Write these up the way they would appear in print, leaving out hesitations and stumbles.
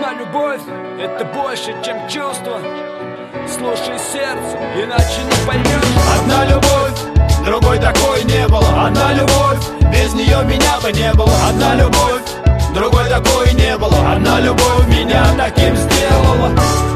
Одна любовь — это больше, чем чувство. Слушай сердце, иначе не поймешь. Одна любовь, другой такой не было. Одна любовь, без нее меня бы не было. Одна любовь, другой такой не было. Одна любовь меня таким сделала.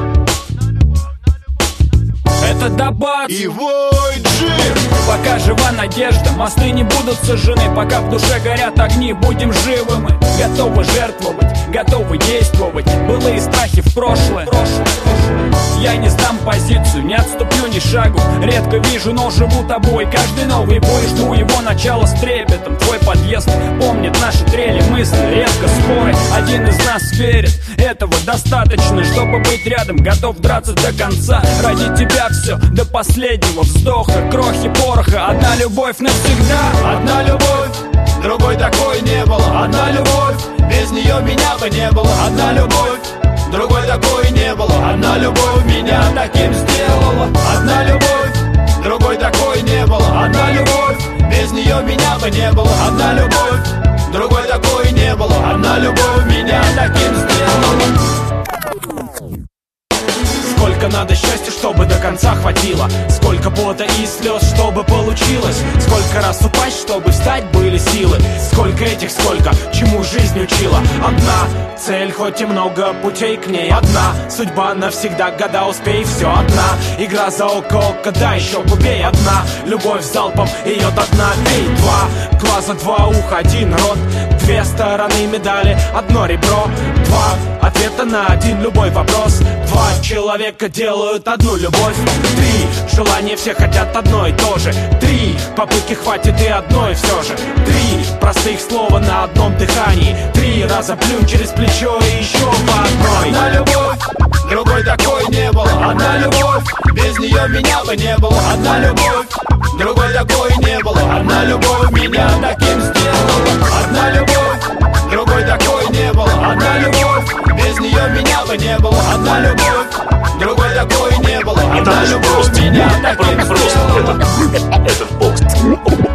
Это Дабац И вой джип. Пока жива надежда, мосты не будут сожжены. Пока в душе горят огни, будем живы мы. Готовы жертвовать, готовы действовать. Былые страхи в прошлое. Я не сдам позицию, не отступлю ни шагу. Редко вижу, но живу тобой. Каждый новый бой, жду его начала с трепетом. Твой подъезд помнит наши трели, мысли, редко споры. Один из нас верит, этого достаточно, чтобы быть рядом. Готов драться до конца, ради тебя все, до последнего вздоха. Крохи пороха, одна любовь навсегда. Одна любовь, другой такой не было. Одна любовь, без нее меня бы не было. Одна любовь, другой такой не было. Одна любовь меня таким сделала. Одна любовь, другой такой не было. Одна любовь, без нее меня бы не было. Одна любовь, другой такой не было. Одна любовь меня таким сделала. Сколько надо счастья, чтобы до конца хватило. Сколько пота и слез, чтобы получилось. Сколько раз упасть, чтобы встать были силы. Сколько этих, сколько, чему жизнь учила. Одна цель, хоть и много путей к ней. Одна судьба навсегда, года успей. Все одна игра за око, да еще убей. Одна любовь залпом, ее до дна бей. Два глаза, два уха, один рот. Две стороны медали, одно ребро. Два ответа на один любой вопрос. Два человека делают одну любовь. Три желания, все хотят одно и то же. Три попытки хватит и одной все же. Три простых слова на одном дыхании. Три раза плюнь через плечо и еще по одной. Одна любовь, другой такой не было. Одна любовь, без нее меня бы не было. Одна любовь, другой такой не было. Одна любовь меня таким сделала. Одна любовь, другой такой не было. Одна любовь, без нее меня бы не было. Одна любовь, другой такой не было. Одна любовь меня таким сделала. Это бокс.